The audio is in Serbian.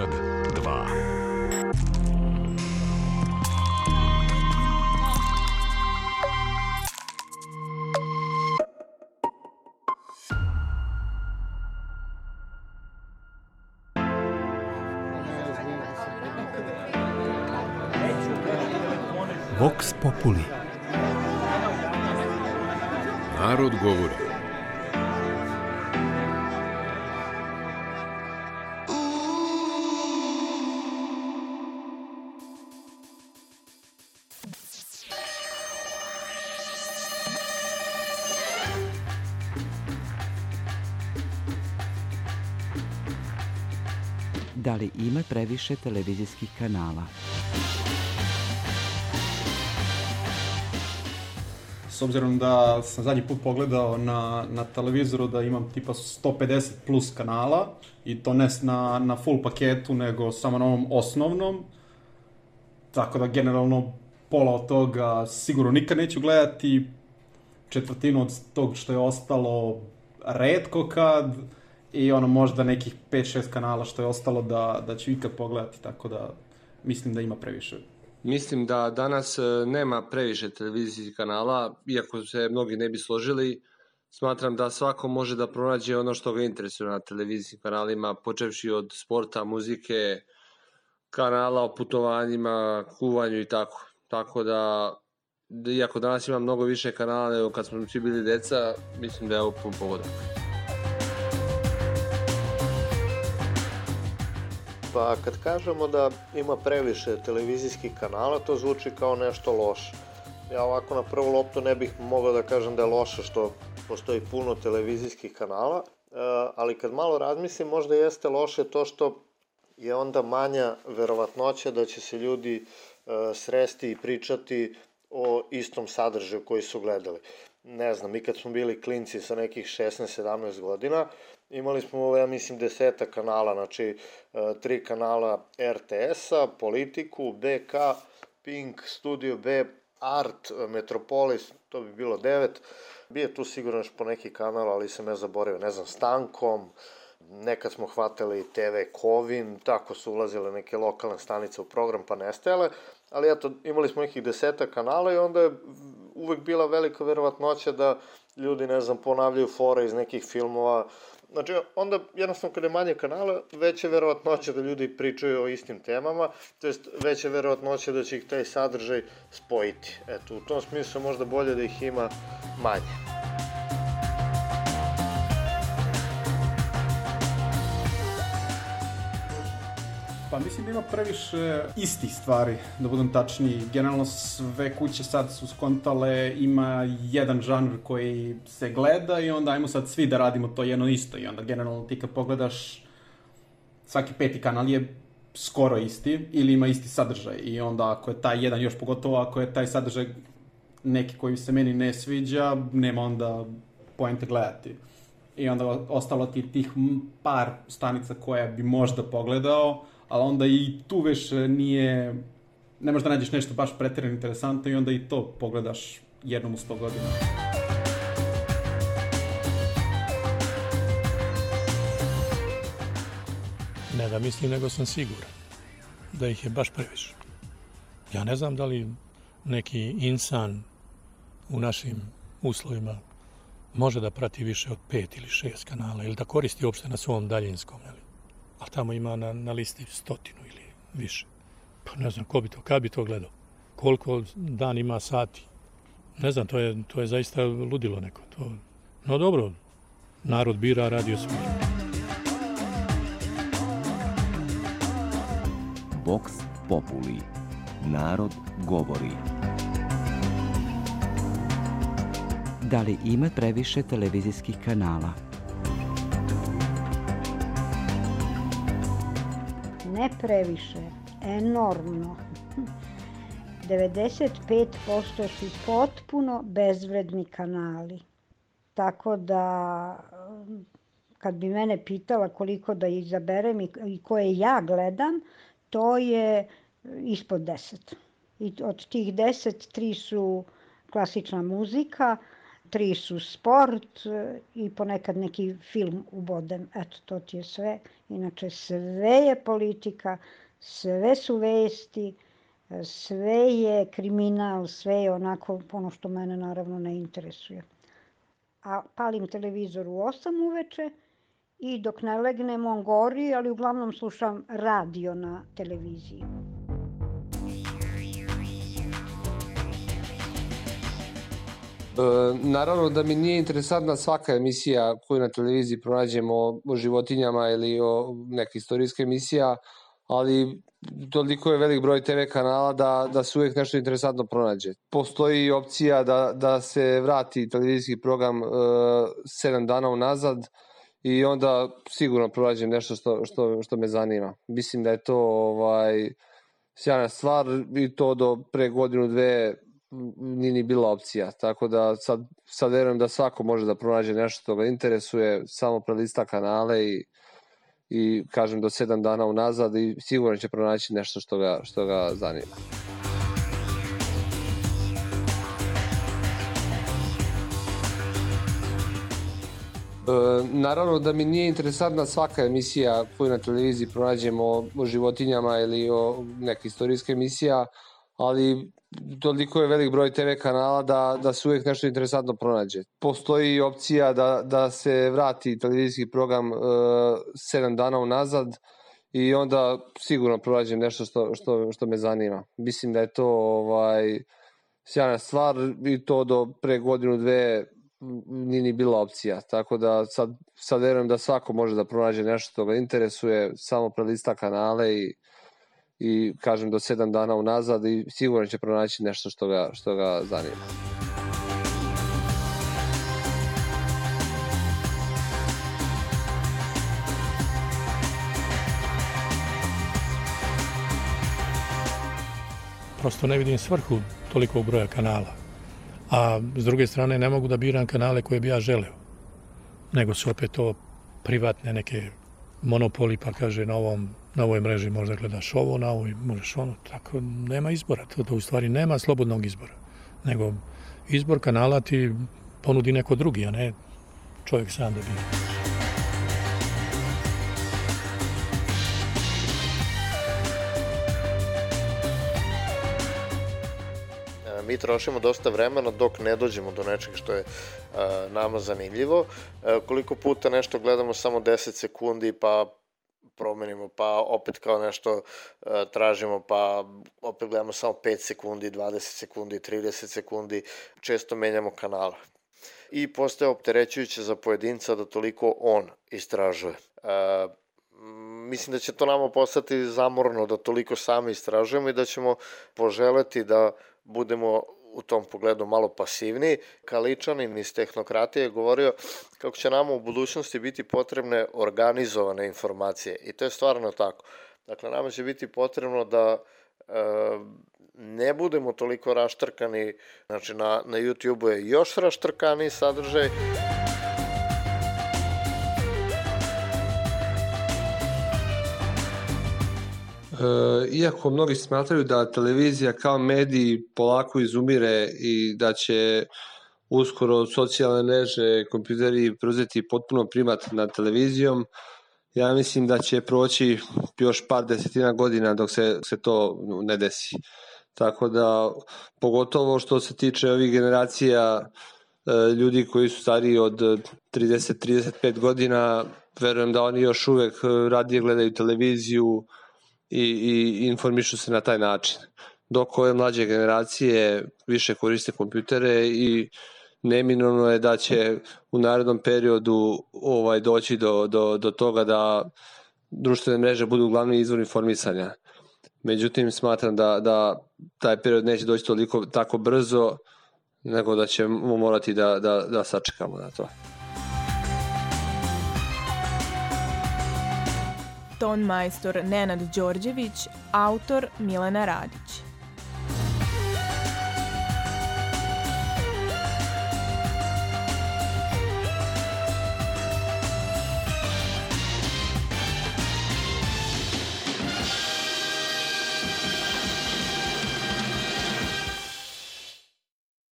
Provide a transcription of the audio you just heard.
Beograd 2. Vox Populi. Narod govori. Da li ima previše televizijskih kanala? S obzirom da sam zadnji put pogledao na televizoru da imam tipa 150 plus kanala i to ne na full paketu, nego samo na ovom osnovnom. Tako da generalno pola od toga sigurno nikad neću gledati, četvrtinu od tog što je ostalo retko kad i ono možda nekih 5-6 kanala što je ostalo da ću ikad pogledati, tako da mislim da ima previše. Mislim da danas nema previše televizijskih kanala, iako se mnogi ne bi složili. Smatram da svako može da pronađe ono što ga interesuje na televizijskim kanalima, počevši od sporta, muzike, kanala o putovanjima, kuvanju i tako. Tako da, iako danas ima mnogo više kanala nego kad smo svi bili deca, mislim da je ovo pun pogodak. Pa kad kažemo da ima previše televizijskih kanala, to zvuči kao nešto loše. Ja ovako na prvu loptu ne bih mogao da kažem da je loše što postoji puno televizijskih kanala, ali kad malo razmislim možda jeste loše to što je onda manja verovatnoća da će se ljudi sresti i pričati o istom sadržaju koji su gledali. Ne znam, mi kad smo bili klinci sa nekih 16-17 godina, imali smo, ja mislim, 10 kanala, znači 3 kanala RTS-a, Politiku, BK, Pink, Studio B, Art, Metropolis, to bi bilo 9. Bio tu sigurno još po neki kanal, ali sam ja zaboravio, ne znam, Stankom, nekad smo hvatali TV Kovin, tako su ulazile neke lokalne stanice u program pa nestajale, ali eto, imali smo nekih 10 kanala i onda je uvek bila velika verovatnoća da ljudi, ne znam, ponavljaju fore iz nekih filmova. Znači, onda jednostavno kada je manje kanala, veća verovatnoća da ljudi pričaju o istim temama, to jest veća verovatnoća da će ih taj sadržaj spojiti. Eto, u tom smislu možda bolje da ih ima manje. Pa mislim da ima previše istih stvari, da budem tačniji. Generalno sve kuće sad su skontale, ima jedan žanr koji se gleda i onda ajmo sad svi da radimo to jedno isto. I onda generalno ti kad pogledaš, svaki 5. kanal je skoro isti ili ima isti sadržaj. I onda ako je taj jedan, još pogotovo ako je taj sadržaj neki koji se meni ne sviđa, nema onda poente gledati. I onda ostalo ti tih par stanica koja bi možda pogledao, ali onda i tu već ne možda nađeš nešto baš pretjerano interesantno i onda i to pogledaš jednom u 100 godina. Ne da mislim, nego sam siguran da ih je baš previše. Ja ne znam da li neki insan u našim uslovima može da prati više od 5 ili 6 kanala ili da koristi uopšte na svom daljinskom, ali tamo ima na listi 100 ili više. Pa ne znam kad bi to gledao. Koliko dan ima sati. Ne znam, to je zaista ludilo neko. No dobro, narod bira, radio svoje. Vox Populi. Narod govori. Da li ima previše televizijskih kanala? Ne previše, enormno. 95% su potpuno bezvredni kanali. Tako da, kad bi mene pitala koliko da izaberem i koje ja gledam, to je ispod 10. I od tih 10, 3 su klasična muzika, 3 su sport i ponekad neki film ubodem. Eto, to ti je sve. Inače, sve je politika, sve su vesti, sve je kriminal, sve je onako ono što mene naravno ne interesuje. A palim televizor u 8 uveče i dok ne legnem on gori, ali uglavnom slušam radio na televiziji. Naravno da mi nije interesantna svaka emisija koju na televiziji pronađemo o životinjama ili o neka istorijska emisija, ali toliko je velik broj TV kanala da se uvijek nešto interesantno pronađe. Postoji opcija da se vrati televizijski program 7 dana unazad i onda sigurno pronađem nešto što me zanima. Mislim da je to sjajna stvar i to do pre godinu, dve nije ni bila opcija. Tako da sad verujem da svako može da pronađe nešto što ga interesuje, samo prelista kanale i kažem do 7 dana unazad i sigurno će pronaći nešto što ga zanima. Naravno da mi nije interesantna svaka emisija koju na televiziji pronađemo o životinjama ili o neka istorijska emisija, ali toliko je velik broj TV kanala da se uvijek nešto interesantno pronađe. Postoji opcija da se vrati televizijski program 7 dana unazad i onda sigurno pronađem nešto što me zanima. Mislim da je to sjajna stvar i to do pre godinu, dve nije ni bila opcija. Tako da sad verujem da svako može da pronađe nešto što ga interesuje, samo prelista kanale i kažem do 7 dana unazad i sigurno će pronaći nešto što ga zanima. Prosto ne vidim svrhu tolikog broja kanala. A s druge strane ne mogu da biram kanale koje bi ja želeo. Nego su opet to privatne neke monopoli, pa kaže na ovoj mreži možda gledaš ovo, na ovoj možeš ono. Tako nema izbora. To u stvari nema slobodnog izbora. Nego izbor kanala ti ponudi neko drugi, a ne čovjek sam da bira. Mi trošimo dosta vremena dok ne dođemo do nečeg što je nama zanimljivo. Koliko puta nešto gledamo samo 10 sekundi pa promenimo, pa opet kao nešto tražimo, pa opet gledamo samo 5 sekundi, 20 sekundi, 30 sekundi, često menjamo kanala. I postaje opterećujuće za pojedinca da toliko on istražuje. Mislim da će to nama postati zamorno da toliko sami istražujemo i da ćemo poželeti da budemo u tom pogledu malo pasivniji. Kaličanin iz Tehnokratije je govorio kako će nama u budućnosti biti potrebne organizovane informacije i to je stvarno tako. Dakle, nama će biti potrebno da ne budemo toliko raštrkani, znači na YouTube-u je još raštrkaniji sadržaj. Iako mnogi smatraju da televizija kao medij polako izumire i da će uskoro socijalne mreže, kompjuteri preuzeti potpuno primat nad televizijom, ja mislim da će proći još par desetina godina dok se to ne desi. Tako da, pogotovo što se tiče ovih generacija ljudi koji su stariji od 30-35 godina, verujem da oni još uvek radije gledaju televiziju i informišu se na taj način. Dok ove mlađe generacije više koriste kompjutere i neminovno je da će u narednom periodu doći do toga da društvene mreže budu glavni izvor informisanja. Međutim, smatram da taj period neće doći tako brzo, nego da ćemo morati da sačekamo na to. Ton majstor Nenad Đorđević, autor Milena Radić.